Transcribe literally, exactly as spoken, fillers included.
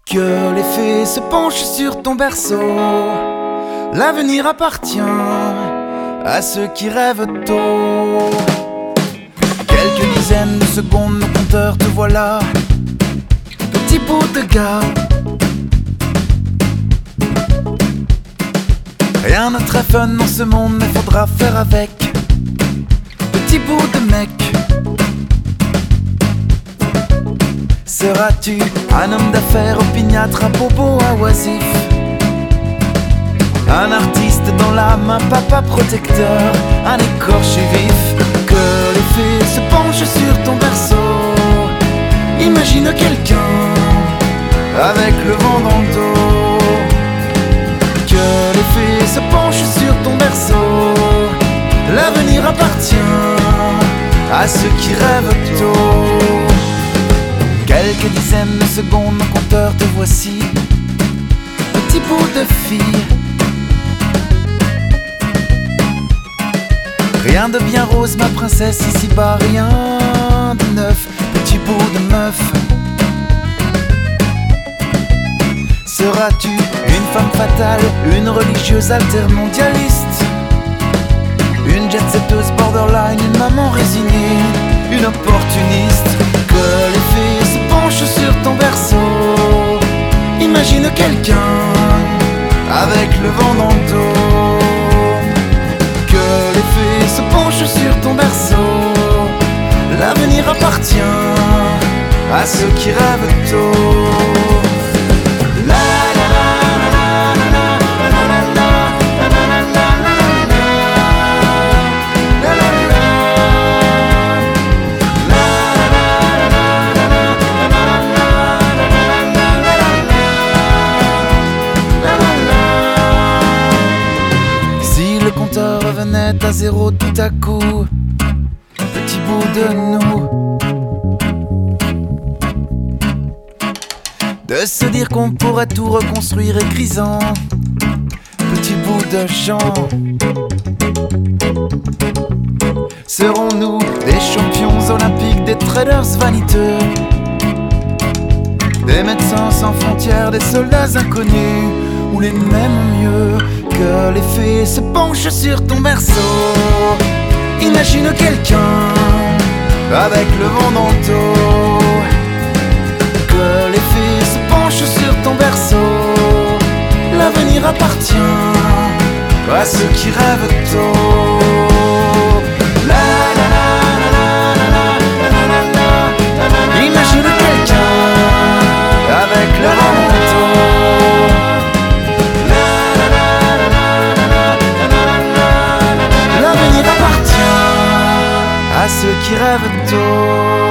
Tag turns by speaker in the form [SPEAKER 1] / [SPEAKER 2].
[SPEAKER 1] Que les fées se penchent sur ton berceau. L'avenir appartient à ceux qui rêvent tôt. Quelques dizaines de secondes, mon compteur, te voilà, petit bout de gars. Rien de très fun dans ce monde, mais faudra faire avec. Petit bout de mec. Seras-tu un homme d'affaires opiniâtre, un bobo, un oisif, un artiste dans l'âme, un papa protecteur, un écorché vif? Que les fées se penchent sur ton berceau. Imagine quelqu'un avec le vent dans le dos. Que les fées se penchent sur ton berceau. L'avenir appartient à ceux qui rêvent tôt. Quelques dizaines de secondes, mon compteur, te voici, petit bout de fille. Rien de bien rose, ma princesse, ici-bas, rien de neuf, petit bout de meuf. Seras-tu une femme fatale, une religieuse altermondialiste, une jet-setteuse borderline, une maman résignée, une opportuniste? Que les fées se penchent sur ton berceau. Imagine quelqu'un avec le vent dans le dos. Que les fées se penchent sur ton berceau. L'avenir appartient à ceux qui rêvent tôt. Revenait à zéro tout à coup, petit bout de nous, de se dire qu'on pourrait tout reconstruire et grisant, petit bout de gens. Serons-nous des champions olympiques, des traders vaniteux, des médecins sans frontières, des soldats inconnus, ou les mêmes mieux? Que les fées se penchent sur ton berceau. Imagine quelqu'un avec le vent dans le dos. Que les fées se penchent sur ton berceau. L'avenir appartient à ceux qui rêvent tôt. La la la la la la la la la. Imagine quelqu'un avec le vent dans le dos. À ceux qui rêvent tôt.